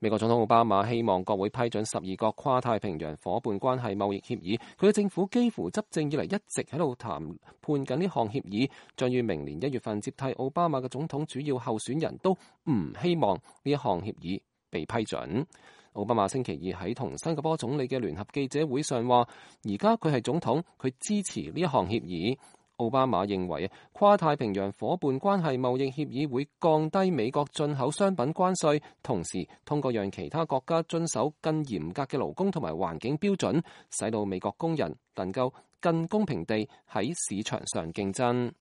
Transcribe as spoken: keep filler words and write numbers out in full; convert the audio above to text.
美國總統奧巴馬希望國會批准十二國跨太平洋夥伴關係貿易協議，佢嘅政府幾乎執政以嚟一直喺度談判緊呢項協議，將於明年一月份接替奧巴馬嘅總統主要候選人都唔希望呢一項協議被批准。奧巴馬星期二喺同新加坡總理嘅聯合記者會上話，而家佢係總統，佢支持呢一項協議。奧巴馬認為跨太平洋夥伴關係貿易協議會降低美國進口商品關稅，同時通過讓其他國家遵守更嚴格嘅勞工同埋環境標準，使到美國工人能夠更公平地喺市場上競爭。